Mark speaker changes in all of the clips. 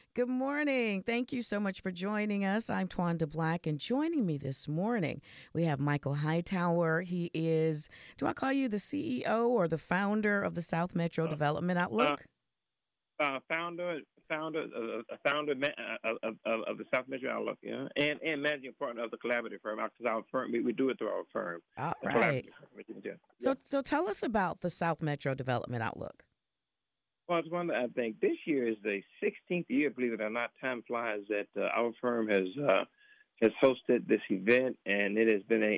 Speaker 1: Good morning. Thank you so much for joining us. I'm Twanda Black, and joining me this morning, we have Michael Hightower. He is, do I call you the CEO or the founder of the South Metro
Speaker 2: Uh,
Speaker 1: Development
Speaker 2: uh,
Speaker 1: Outlook?
Speaker 2: founder of the South Metro Outlook, yeah, and managing partner of the collaborative firm. Because our firm, we do it through our firm,
Speaker 1: All
Speaker 2: the
Speaker 1: right.
Speaker 2: collaborative firm. Yeah. Yeah.
Speaker 1: So tell us about the South Metro Development Outlook.
Speaker 2: Well, it's one that I think this year is the 16th year, believe it or not. Time flies that our firm has hosted this event, and it has been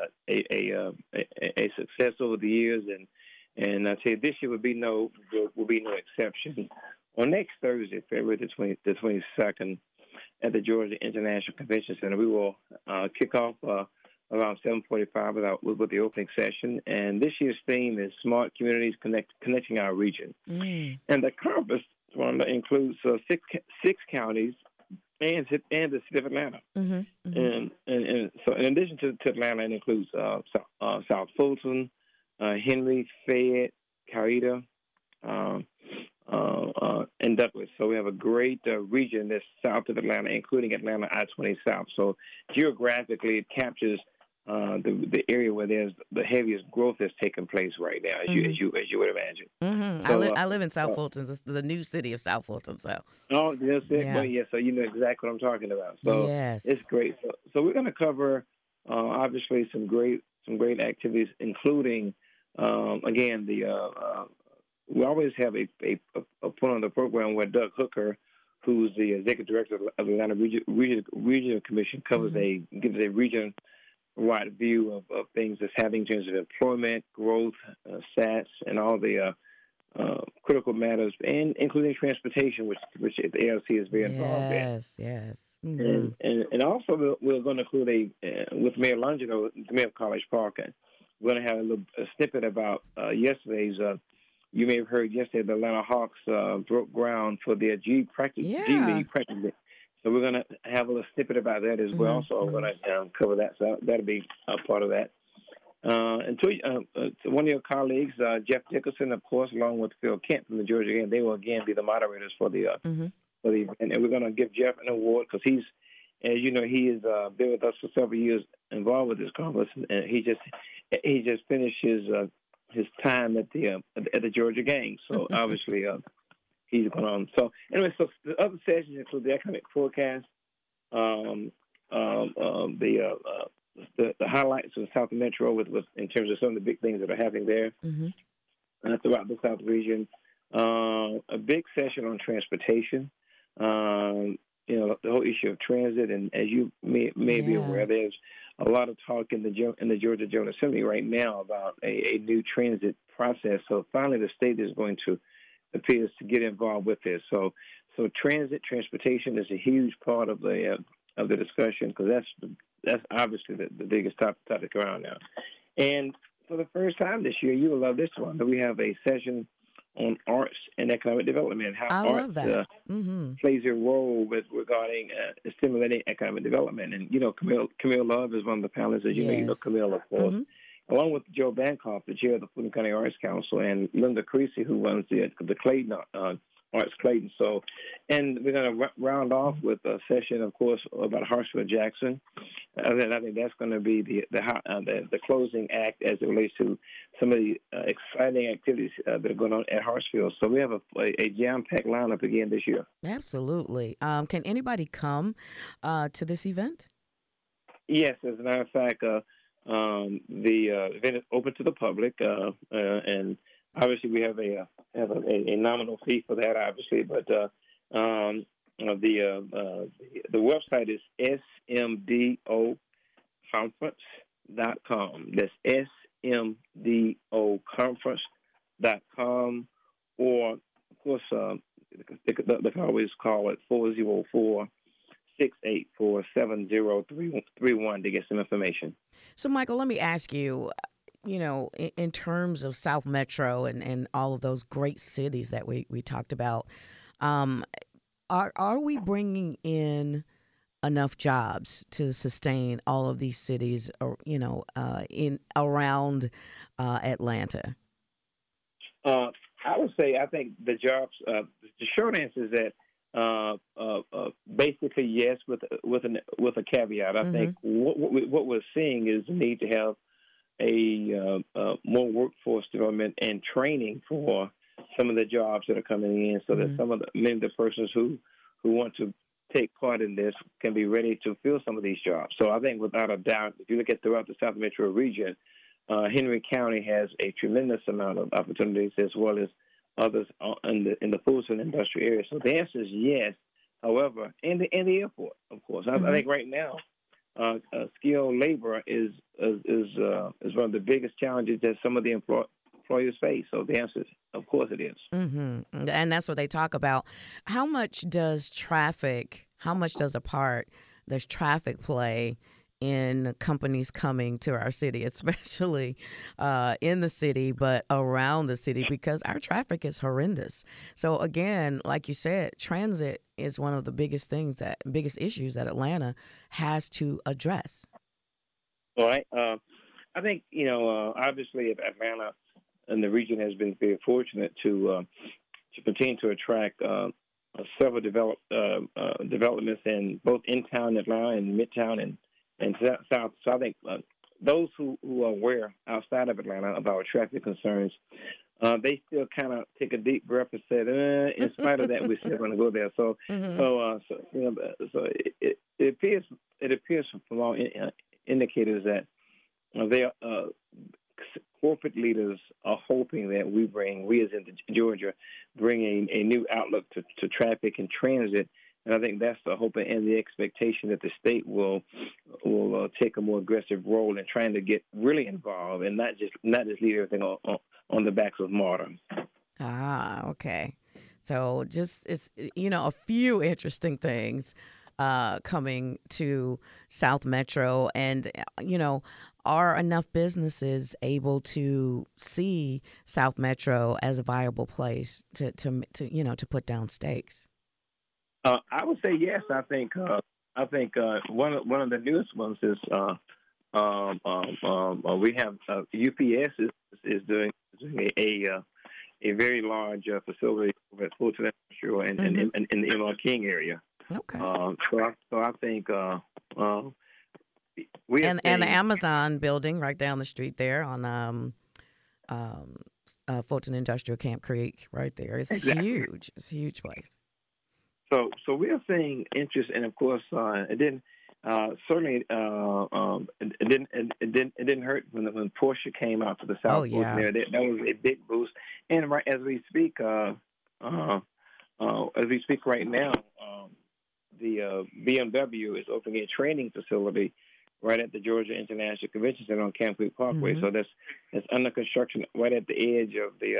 Speaker 2: a success over the years. And I tell you, this year will be no exception. On next Thursday, February the 22nd, at the Georgia International Convention Center, we will kick off around 7:45 with the opening session. And this year's theme is Smart Communities Connecting Our Region.
Speaker 1: Mm,
Speaker 2: And the conference includes six counties and the city of Atlanta.
Speaker 1: mm-hmm, mm-hmm.
Speaker 2: And so, in addition to Atlanta, it includes South Fulton, Henry, Fayette, Coweta, um, and Douglas. So we have a great region that's south of Atlanta, including Atlanta I-20 South. So geographically, it captures the area where there's the heaviest growth that's taking place right now,
Speaker 1: Mm-hmm.
Speaker 2: as you would imagine.
Speaker 1: Mm-hmm. I,
Speaker 2: So,
Speaker 1: I live in South
Speaker 2: uh,
Speaker 1: Fulton, it's the new city of South Fulton. So,
Speaker 2: oh, that's it. Well,
Speaker 1: yeah.
Speaker 2: yeah. So you know exactly what I'm talking about. So it's
Speaker 1: Yes.
Speaker 2: great. So we're going to cover obviously some great activities, including again we always have a point on the program where Doug Hooker, who's the executive director of the Atlanta Regional Commission,
Speaker 1: Mm-hmm.
Speaker 2: gives a region-wide view of things that's happening in terms of employment, growth, stats, and all the critical matters, and including transportation, which the ALC is very involved in.
Speaker 1: Yes, yes. Mm-hmm.
Speaker 2: And also we're going to include with Mayor Longino, the Mayor of College Park, and we're going to have a snippet about yesterday's. You may have heard yesterday the Atlanta Hawks broke ground for their G
Speaker 1: Yeah.
Speaker 2: League practice. So we're going to have a little snippet about that as
Speaker 1: Mm-hmm.
Speaker 2: well. So I'm
Speaker 1: Mm-hmm.
Speaker 2: going to cover that. So that'll be a part of that. To one of your colleagues, Jeff Dickerson, of course, along with Phil Kent from the Georgia game, they will again be the moderators
Speaker 1: Mm-hmm.
Speaker 2: for the event, and we're going to give Jeff an award because he's, as you know, he has been with us for several years, involved with this conference, and he just finished his time at the Georgia game. So obviously, he's going on. So anyway, so the other sessions include the economic forecast, um, the highlights of the South Metro with in terms of some of the big things that are happening there
Speaker 1: Mm-hmm.
Speaker 2: throughout the South region. A big session on transportation. The whole issue of transit, and as you may be
Speaker 1: Yeah.
Speaker 2: aware, there's a lot of talk in the Georgia General Assembly right now about a new transit process. So finally, the state is going to appears to get involved with this. So transportation is a huge part of the discussion because that's obviously the biggest topic around now. And for the first time this year, you will love this one. That we have a session on arts and economic development, how
Speaker 1: I
Speaker 2: arts
Speaker 1: love that. Mm-hmm.
Speaker 2: plays a role regarding stimulating economic development. And Camille Love is one of the panelists. As you know
Speaker 1: Yes.
Speaker 2: Camille, of course,
Speaker 1: Mm-hmm.
Speaker 2: along with Joe Bankoff, the chair of the Fulton County Arts Council, and Linda Creasy, who runs the Clayton Arts Clayton. So, and we're going to round off with a session, of course, about Hartsfield Jackson. And I think that's going to be the closing act as it relates to some of the exciting activities that are going on at Hartsfield. So we have a jam-packed lineup again this year.
Speaker 1: Absolutely. Can anybody come to this event?
Speaker 2: Yes, as a matter of fact, the event is open to the public, and obviously we have a nominal fee for that, obviously, but the website is smdoconference.com. That's smdoconference.com, or of course they can always call it 404-684-7031 to get some information.
Speaker 1: So, Michael, let me ask you, in terms of South Metro and all of those great cities that we talked about, um, are we bringing in enough jobs to sustain all of these cities, or in around Atlanta?
Speaker 2: I would say I think the jobs. The short answer is that Basically, yes, with a caveat. I think what we're seeing is the need to have more workforce development and training for some of the jobs that are coming in, so that many of the persons who want to take part in this can be ready to fill some of these jobs. So I think without a doubt, if you look at throughout the South Metro region, Henry County has a tremendous amount of opportunities, as well as others in the foods and industrial area. So the answer is yes. However, in the airport, of course, I think right now, skilled labor is one of the biggest challenges that some of the employers face. So the answer is, of course, it is.
Speaker 1: And that's what they talk about. How much does a part does traffic play in companies coming to our city, especially in the city, but around the city, because our traffic is horrendous. So again, like you said, transit is one of the biggest issues that Atlanta has to address.
Speaker 2: All right. I think, obviously Atlanta and the region has been very fortunate to continue to attract several developments in both in-town Atlanta and midtown and South. So I think those who are aware outside of Atlanta about traffic concerns, they still kind of take a deep breath and say, in spite of that, we're still going to go there. So it appears from all indicators that corporate leaders are hoping that we as in Georgia, bring a new outlook to traffic and transit. And I think that's the hope and the expectation that the state will take a more aggressive role in trying to get really involved and not just leave everything on the backs of MARTA.
Speaker 1: Okay. So just a few interesting things coming to South Metro, and are enough businesses able to see South Metro as a viable place to put down stakes?
Speaker 2: I would say yes. I think one of the newest ones is we have UPS is doing a very large facility at Fulton Industrial and in the ML King area.
Speaker 1: Okay.
Speaker 2: So I think
Speaker 1: and the Amazon building right down the street there on Fulton Industrial Camp Creek right there. It's huge. It's a huge place.
Speaker 2: So we are seeing interest, and of course, it didn't hurt when Porsche came out to the South Fulton area. That was a big boost. And right as we speak right now, the BMW is opening a training facility right at the Georgia International Convention Center on Camp Creek Parkway. So that's under construction right at the edge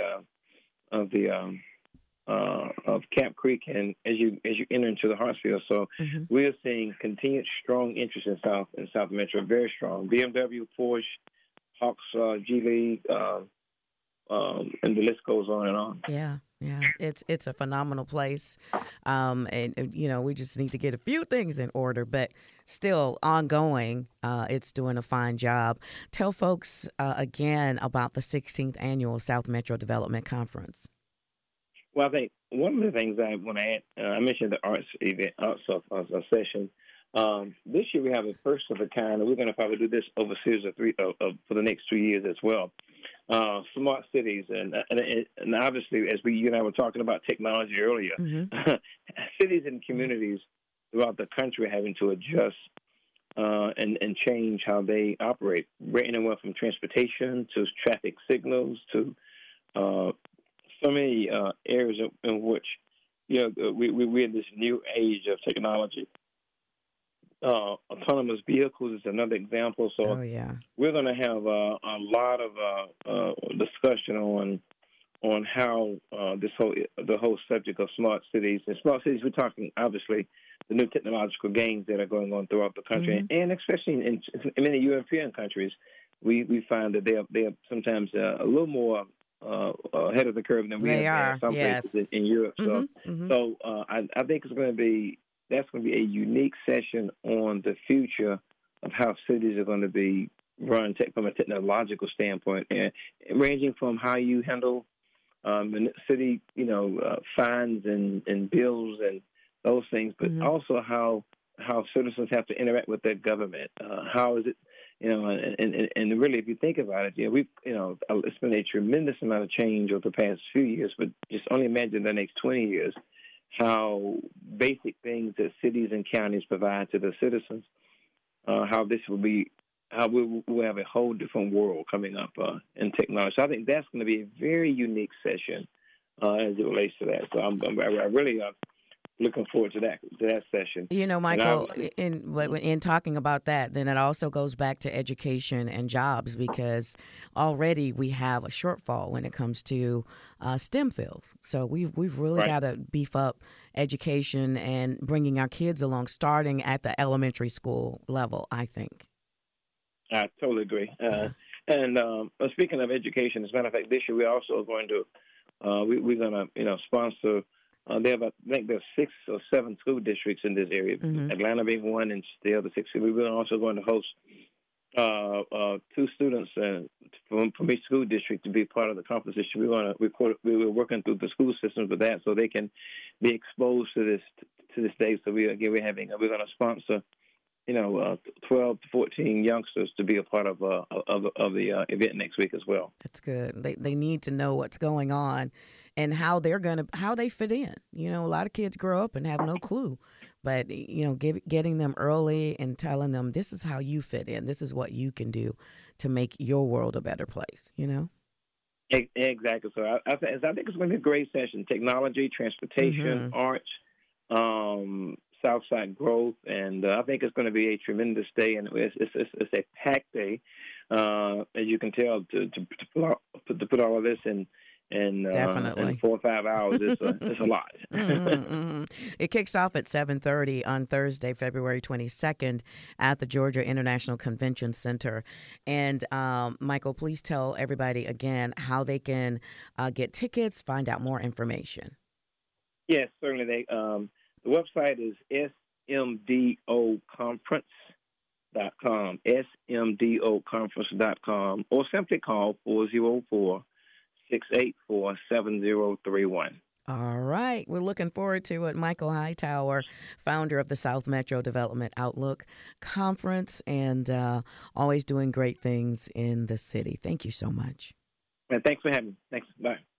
Speaker 2: of Camp Creek, and as you enter into the Hartsfield. So we are seeing continued strong interest in South Metro, very strong. BMW, Porsche, Hawks, G-League, and the list goes on and on.
Speaker 1: Yeah. It's a phenomenal place, and we just need to get a few things in order, but still ongoing. It's doing a fine job. Tell folks again about the 16th annual South Metro Development Conference.
Speaker 2: Well, I think one of the things I want to add, I mentioned the arts session. This year we have a first of a kind, and we're going to probably do this over a series of three for the next 3 years as well. Smart cities, and obviously, as you and I were talking about technology earlier, cities and communities throughout the country are having to adjust and change how they operate, anywhere from transportation to traffic signals to so many areas in which we're in this new age of technology. Autonomous vehicles is another example. So we're going to have a lot of discussion on how the whole subject of smart cities. And smart cities, we're talking obviously the new technological gains that are going on throughout the country, and especially in many European countries, we find that they are sometimes a little more ahead of the curve than we are in some places in Europe. So I think that's going to be a unique session on the future of how cities are going to be run from a technological standpoint, and ranging from how you handle city, fines and bills and those things, but
Speaker 1: Mm-hmm.
Speaker 2: also how citizens have to interact with their government. How is it, and really, if you think about it, we've, it's been a tremendous amount of change over the past few years, but just only imagine the next 20 years, how basic things that cities and counties provide to the citizens, how this will be, how we'll have a whole different world coming up in technology. So I think that's going to be a very unique session as it relates to that. So I really looking forward to that session.
Speaker 1: Michael, in talking about that, then it also goes back to education and jobs, because already we have a shortfall when it comes to STEM fields. So we've really
Speaker 2: Right.
Speaker 1: got to beef up education and bringing our kids along, starting at the elementary school level, I think.
Speaker 2: I totally agree.
Speaker 1: Yeah.
Speaker 2: And speaking of education, as a matter of fact, this year we're also going to we're going to sponsor. There have, I think there's 6 or 7 school districts in this area.
Speaker 1: Hmm.
Speaker 2: Atlanta being one, and the other 6. We're also going to host 2 students from each school district to be part of the composition. We're going to record. We're working through the school systems with that, so they can be exposed to this day. So we're going to sponsor 12 to 14 youngsters to be a part of the event next week as well.
Speaker 1: That's good. They need to know what's going on and how they fit in. A lot of kids grow up and have no clue, but getting them early and telling them this is how you fit in. This is what you can do to make your world a better place.
Speaker 2: Exactly. So I think it's going to be a great session. Technology, transportation,
Speaker 1: Mm-hmm.
Speaker 2: arts, Southside growth, and I think it's going to be a tremendous day, and it's a packed day, as you can tell. To put all of this in
Speaker 1: Definitely.
Speaker 2: 4 or 5 hours, it's a lot.
Speaker 1: Mm-hmm. It kicks off at 7:30 on Thursday, February 22nd, at the Georgia International Convention Center. And Michael, please tell everybody again how they can get tickets, find out more information.
Speaker 2: Yes, certainly. The website is smdoconference.com, smdoconference.com, or simply call 404-684-7031.
Speaker 1: All right. We're looking forward to it. Michael Hightower, founder of the South Metro Development Outlook Conference, and always doing great things in the city. Thank you so much.
Speaker 2: And thanks for having me. Thanks. Bye.